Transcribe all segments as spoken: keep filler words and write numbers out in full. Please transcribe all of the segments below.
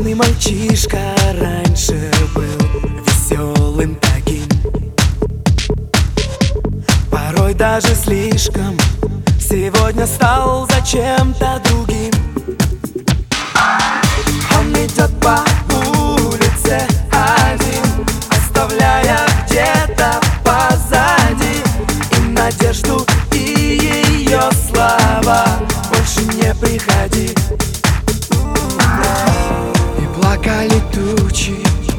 Обычный мальчишка раньше был веселым таким, порой даже слишком. Сегодня стал зачем-то другим. Он идет по улице один, оставляя где-то позади и надежду, и ее слова: больше не приходи. И плакали тучи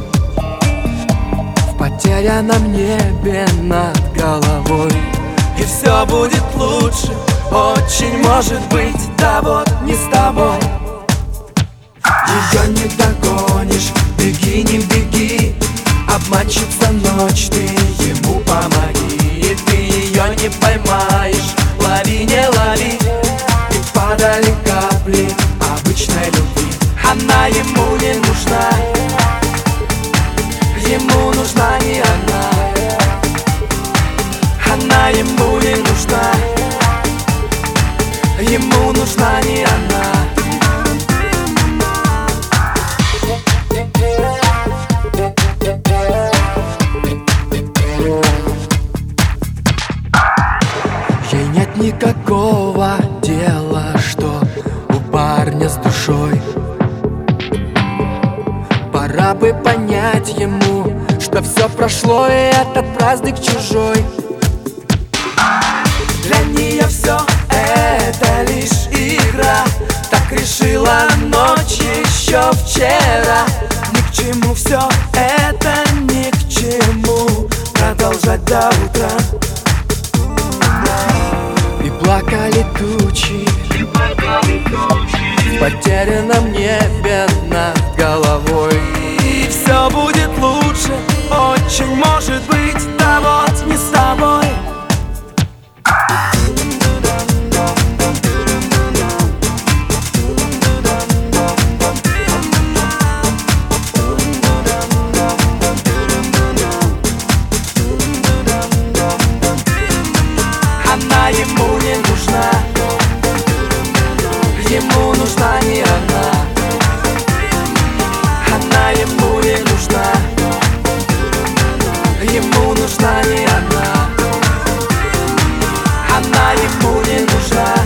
в потерянном небе над головой. И все будет лучше, очень может быть, да вот не с тобой. Ее не догонишь, беги, не беги, обманщица ночь, ты ему помоги. И ты ее не поймаешь, лови, не лови. И падали капли обычной любви. Она ему не нужна, ему нужна не она. Она ему не нужна, ему нужна не она. Ей нет никакого дела, что у парня с душой. Пора бы понять ему, что все прошло, и этот праздник чужой. Для нее все это лишь игра, так решила ночь еще вчера. Ни к чему все это, ни к чему продолжать до утра. И плакали тучи в потерянном небе над головой. И все будет лучше, очень может быть, да вот не с тобой. Она ему не нужна, ему нужна не она. Она ему не нужна, ему нужна не она. Она ему не нужна.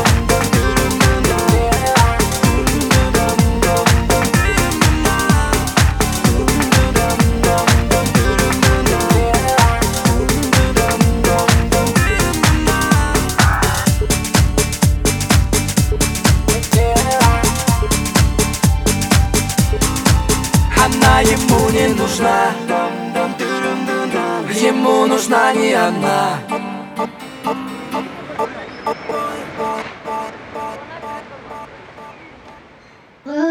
Она ему не нужна, ему нужна не она.